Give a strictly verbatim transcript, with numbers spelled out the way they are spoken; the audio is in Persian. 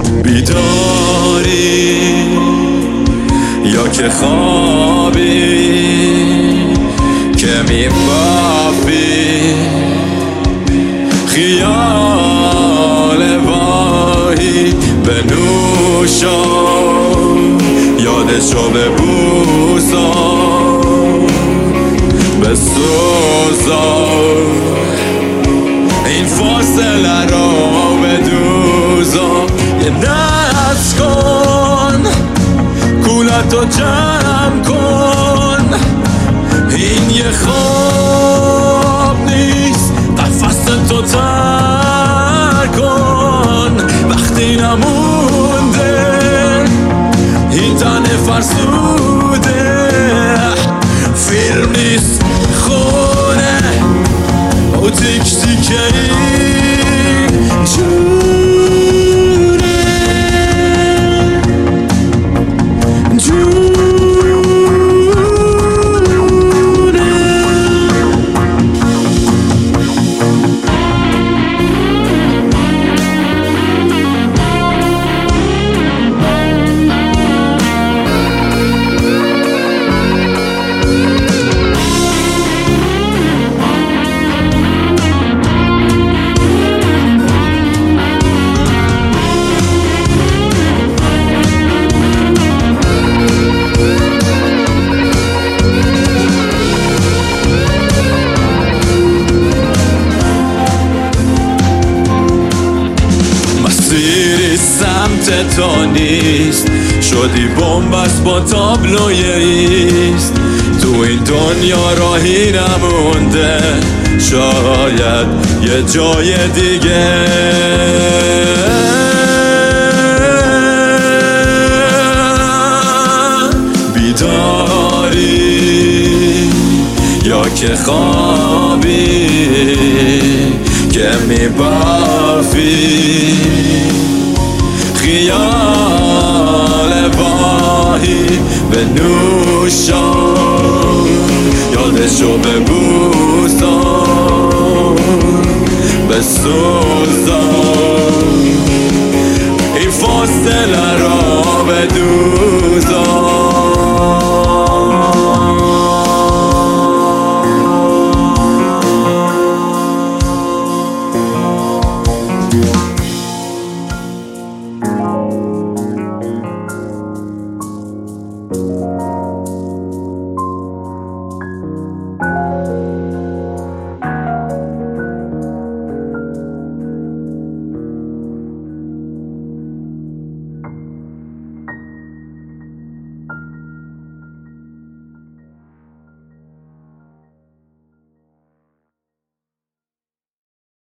بیداری یا که خوابی که میبافی خیال واهی به نوشم یادشو ببوسم بسوزم این فاصله رو بدوزم یه نفس کن کولتو جمع کن این یه خواب نیست قفصتو تر کن وقتی نمونده این تن فرسوده فیلم نیست خونه او تیک تیکه این جونه جونه مسیری سمت تو نیست شدی بومبست با تابلوی ایست تو این دنیا راهی نمونده شاید یه جای دیگه بیداری یا که خوابی که میبافی خیال واهی به نوشم یادشو ببوسم بسوزم این فاصله